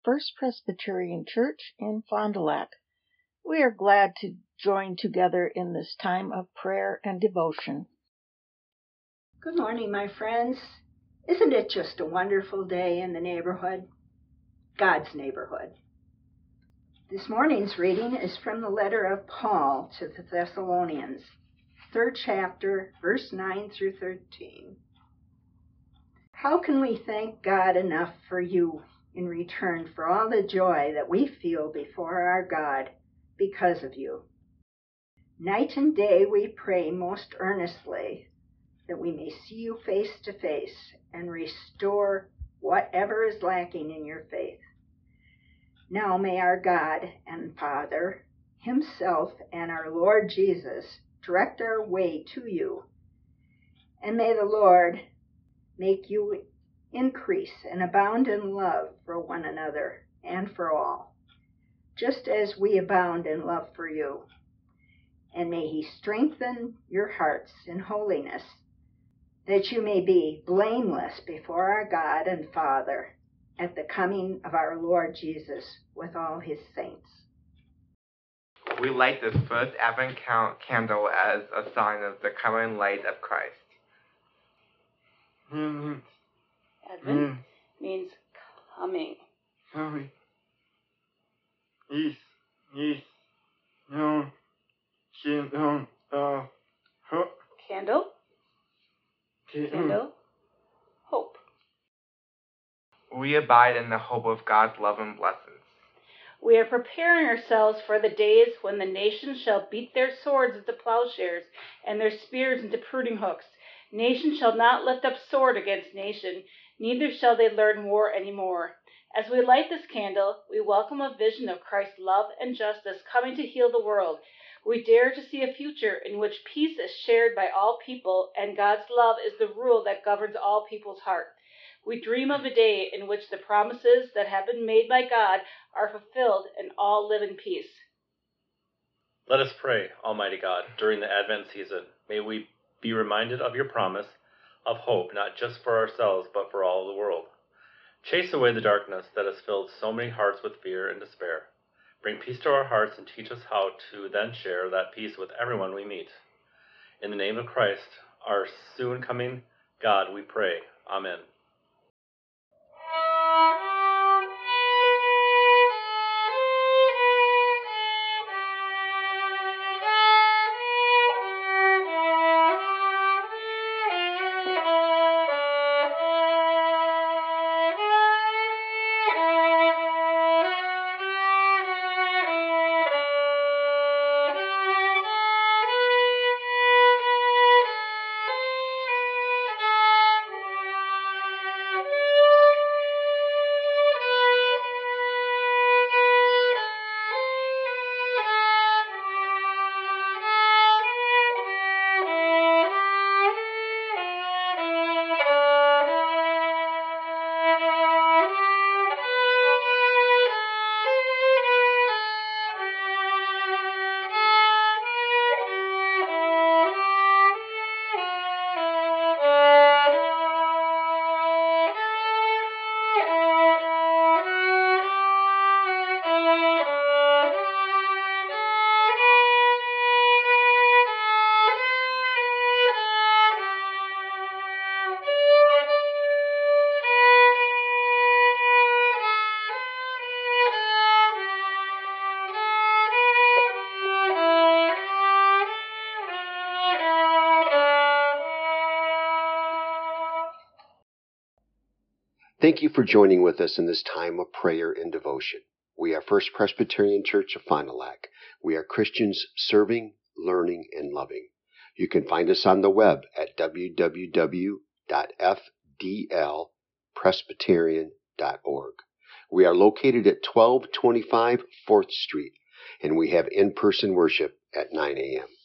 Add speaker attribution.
Speaker 1: First Presbyterian Church in Fond du Lac. We are glad to join together in this time of prayer and devotion.
Speaker 2: Good morning, my friends. Isn't it just a wonderful day in the neighborhood? God's neighborhood. This morning's reading is from the letter of Paul to the Thessalonians, 3rd chapter, verse 9 through 13. How can we thank God enough for you in return for all the joy that we feel before our God because of you? Night and day we pray most earnestly that we may see you face to face and restore whatever is lacking in your faith. Now may our God and Father Himself and our Lord Jesus direct our way to you, and may the Lord make you increase and abound in love for one another and for all, just as we abound in love for you. And may He strengthen your hearts in holiness, that you may be blameless before our God and Father at the coming of our Lord Jesus with all His saints.
Speaker 3: We light this first Advent candle as a sign of the coming light of Christ.
Speaker 4: Advent means coming.
Speaker 5: Coming. No.
Speaker 4: Candle. Candle. Hope.
Speaker 3: We abide in the hope of God's love and blessings.
Speaker 4: We are preparing ourselves for the days when the nations shall beat their swords into plowshares and their spears into pruning hooks. Nation shall not lift up sword against nation, neither shall they learn war any more. As we light this candle, we welcome a vision of Christ's love and justice coming to heal the world. We dare to see a future in which peace is shared by all people and God's love is the rule that governs all people's heart. We dream of a day in which the promises that have been made by God are fulfilled and all live in peace.
Speaker 6: Let us pray, Almighty God, during the Advent season. May we be reminded of your promise of hope, not just for ourselves, but for all the world. Chase away the darkness that has filled so many hearts with fear and despair. Bring peace to our hearts and teach us how to then share that peace with everyone we meet. In the name of Christ, our soon coming God, we pray. Amen.
Speaker 7: Thank you for joining with us in this time of prayer and devotion. We are First Presbyterian Church of Fond du Lac. We are Christians serving, learning, and loving. You can find us on the web at www.fdlpresbyterian.org. We are located at 1225 4th Street, and we have in-person worship at 9 a.m.